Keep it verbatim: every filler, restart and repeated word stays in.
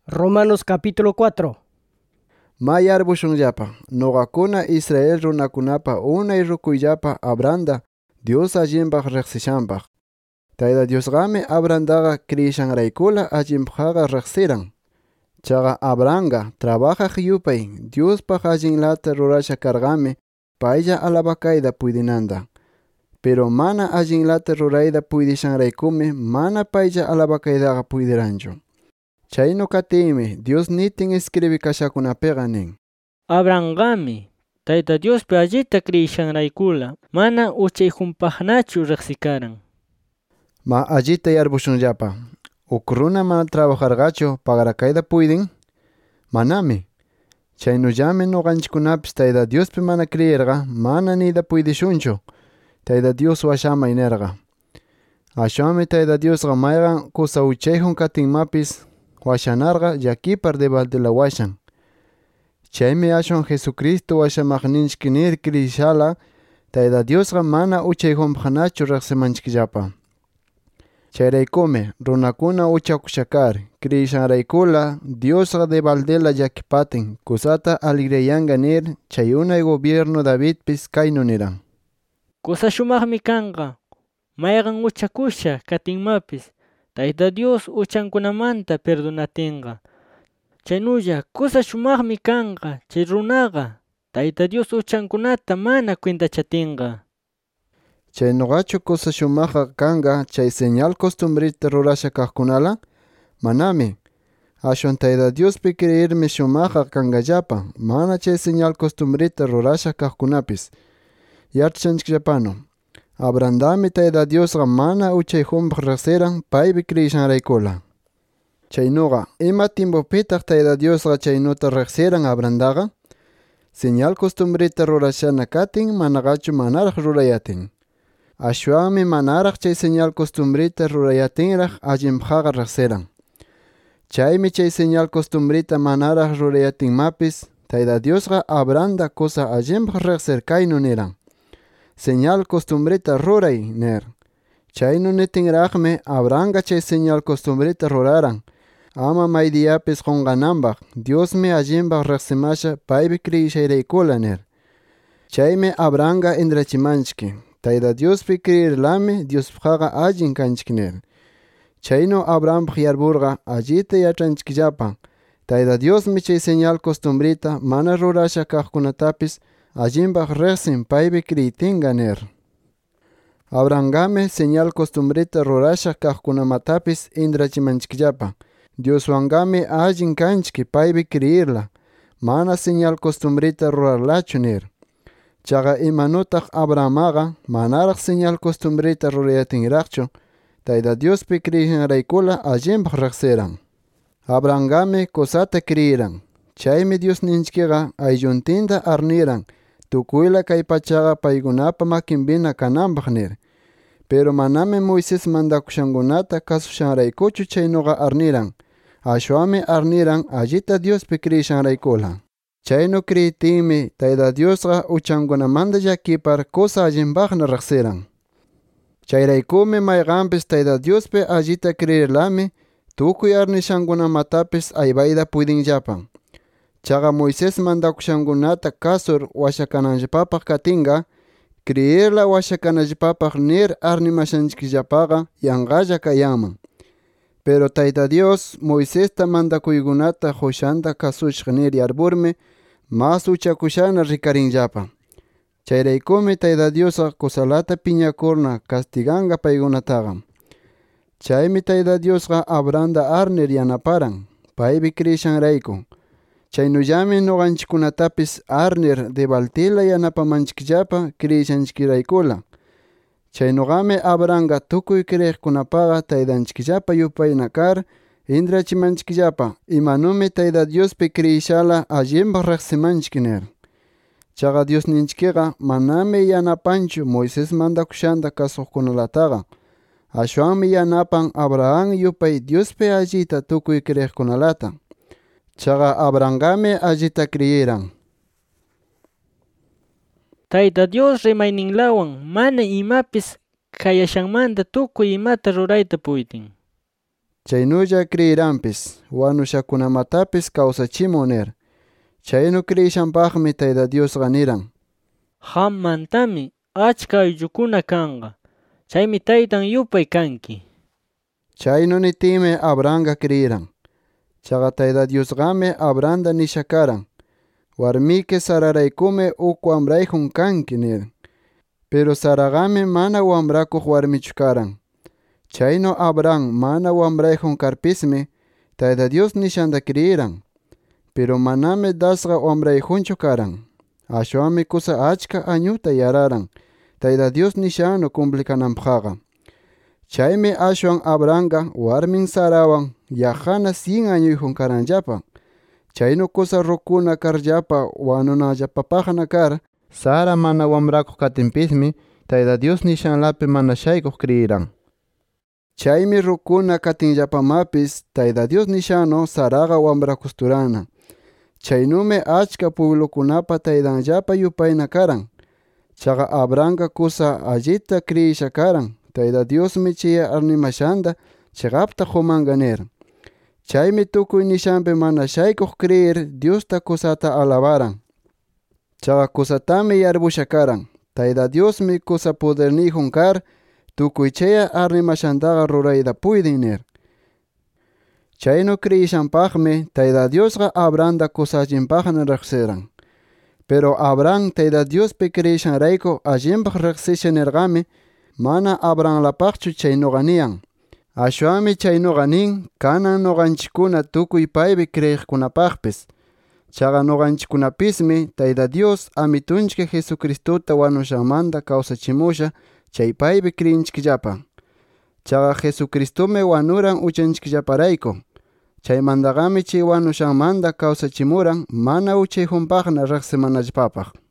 Romanos capítulo cuatro. Mayarbushunllapa, noqakuna Israel runakunapa unay rukuyllapa Abrahanda Dios allinpaq riqsishanpaq. Tayta Diosqami Abrahandaqa kriyishanraykula allinpaqqa riqsiran. Chaqa Abrahamqa trabajaq yupay Diospaq allinlata rurasha karqami paylla alabakayta puydinanta. Pero mana allinlata rurayta puydishanraykumi mana paylla alabakaytaqa puydiranchu. Chaynu katiymi Dios nitin escribi kashakunapiqa nin: Abrahamqami Tayta Diospi allita kriyishanraykula mana uchayjunpaqnachu riqsikaran. Ma allita yarpushunllapa, uk runa mana trabajarqachu pagarakayta puydin? Manami. Chaynullami nuqanchikkunapis Tayta Diospi mana kriyirqa mana niyta puydishunchu Tayta Dios washamay nirqa. Ashwanmi Tayta Diosqa mayqan kusa uchayjun katinmapis washanarqa llakipar debaldela washan. Chaymi ashwan Jesucristo washamaqninchik nir kriyishala Tayta Diosqa mana uchayjunpaqnachu riqsimanchikllapa. Chayraykumi runakuna uchakushakar kriyishanraykula Diosqa debaldela llakipatin kusata alegriyanqa nir chay unay gobierno Davidpis kaynu niran: Kusa shumaqmi kanqa mayqan uchakusha katinmapis Tayta Dios uchankunamanta perdonatinqa. Chaynulla kusa shumaqmi kanqa chay runaqa Tayta Dios uchankunata mana kwintachatinqa. Chaynuqachu kusa shumaqqa kanqa chay señal costumbrita rurasha kaqkunala? Manami. Ashwan Tayta Diospi creermi shumaqqa kanqallapa mana chay señal costumbrita rurasha kaqkunapis. Yachachanchikllapanu, Abrahamdami Tayta Diosqa mana uchayjunpaq riqsiran paypi kriyishanraykula. Chaynuqa ima tiempupitaq Tayta Diosqa chaynuta riqsiran Abrahamdaqa? Señal costumbrita rurashana katin manaqachu manaraq rurayatin. Ashwanmi manaraq chay señal costumbrita rurayatinraq allinpaqqa riqsiran. Chaymi chay señal costumbrita manaraq rurayatinmapis Tayta Diosqa Abrahamda kusa allinpaq riqsir kaynu niran: señal costumbrita ruray ner. Chaynu nitinraqmi Abrahamqa chay señal costumbrita ruraran ama maydiyapis qunqananpaq Diosmi allinpaq riqsimasha paypi kriyishayraykulla ner. Chaymi Abrahamqa intrachimanchik Tayta Diospi kriyirlami Diospaqqa allin kanchik nir. Chaynu Abrahampaq yarpurqa allita yachanchikllapa Tayta Diosmi chay señal costumbrita mana rurasha kaqkunatapis allinpaq riqsin paypi kriyitinqa nir. Abrahamqami señal costumbrita rurasha kaqkunamatapis intrachimanchikllapa Dioswanqami allin kanchik paypi kriyirla mana señal costumbrita rurarlachu nir. Chaqa imanutaq Abrahamaqa manaraq señal costumbrita rurayatinraqchu Tayta Diospi kriyishanraykula allinpaq riqsiran. Abrahamqami kusata kriyiran. Chaymi Diosninchikqa aylluntinta arniran tukuyla kay pachaqa paykunapa makinpina kananpaq nir. Pero manami Moises mandakushankunata kasushanraykuchu chaynuqa arniran. Ashwanmi arniran allita Diospi kriyishanraykula. Chaynu kriyitinmi Tayta Diosqa uchankunamanta llakipar kusa allinpaqna riqsiran. Chayraykumi mayqanpis Tayta Diospi allita kriyirlami tukuy arnishankunamatapis aybayta puydinllapan. Chaqa Moises mandakushankunata kasur washakananllapapaq katinqa, kriyirla washakanallapapaq nir arnimashanchikllapaqa yanqalla kayanman. Pero Tayta Dios Moisesta mandakuykunata qushanta kasushaq nir yarpurmi mas uchakushana rikarinllapa. Chayraykumi Tayta Diosqa kusalata piñakurna castiganqa paykunataqa. Chaymi Tayta Diosqa Abrahamda arnir yanaparan paypi kriyishanrayku. Chaynullami nuqanchikkunatapis arnir debaltila yanapamanchikllapa kriyishanchikraykula. Chaynuqami Abrahamqa tukuy kriyiqkunapaqa taytanchikllapa yupayna kar intrachimanchikllapa imanumi Tayta Diospi kriyishala allinpaq riqsimanchik nir. Chaqa Diosninchikqa manami yanapanchu Moises mandakushanta kasuqkunalataqa. Ashwanmi yanapan Abraham yupay Diospi allita tukuy kriyiqkunalata. Chaqa Abrahamqami allita kriyiran. Tayta Dios rimayninlawan mana imapis kayashanmanta tukuy imata rurayta puydin. Chaynulla creyeranpis wanushakunamatapis kawsachimun nir. Chaynu creyishanpaqmi Tayta Diosqa niran: Qammantami achka ayllukuna kanqa. Chaymi taytan yupay kanki. Chaynu nitimi Abrahamqa creyeran. Chaqa Tayta Diosqami Abrahamta nisha karan: warmiki Sararaykumi uk wamrayjun kanki nir. Pero Saraqami mana wamrakuq warmichu karan. Chaynu Abraham mana wamrayjun karpismi Tayta Dios nishanta creyeran. Pero manami dasqa wamrayjunchu karan. Ashwanmi kusa achka añuta yararan Tayta Dios nishanu cumplicanampaqqa. Chaymi ashwan Abrahamqa warmin Sarawan yajana cien añuyjun karanllapa. Chaynu kusa rukuna karllapa wanunallapapaqna kar, Sara mana wamrakuq katinpismi Tayta Dios nishanlapi mana shaykuq creyeran. Chaymi rukuna katinllapamapis Tayta Dios nishanu Saraqa wambrakusturana. Chaynumi achka pueblukunapa taytanllapa yupayna karan. Chaqa Abrahamqa kusa allita creyisha karan Tayta Diosmi chay arnimashanta chiqapta qumanqa nir. Chaymi tukuy nishanpi mana shaykuq creyer Diosta kusata alabaran. Chaqa kusatami yarbusha karan Tayta Diosmi kusa poderniyjun kar tukuy chay arnimashantaqa rurayta puydin nir. Chaynu creyishanpaqmi Tayta Diosqa Abrahamta kusachinpaqna riqsiran. Pero Abraham Tayta Diospi creyishanrayku allinpaq riqsisha nirqami mana Abrahamlapaqchu chaynuqa niyan. Ashwanmi chaynuqa nin kanan nuqanchikkuna tukuy paypi creyiqkunapaqpis. Chaqa nuqanchikkunapismi Tayta Dios Amitunchik Jesucristuta wanushanmanta kawsachimusha chay paypi creyinchikllapa. Chaqa Jesucristumi wanuran uchanchikllaparayku. Chaymantaqami chay wanushanmanta kawsachimuran mana uchayjunpaqna riqsimanallapapaq.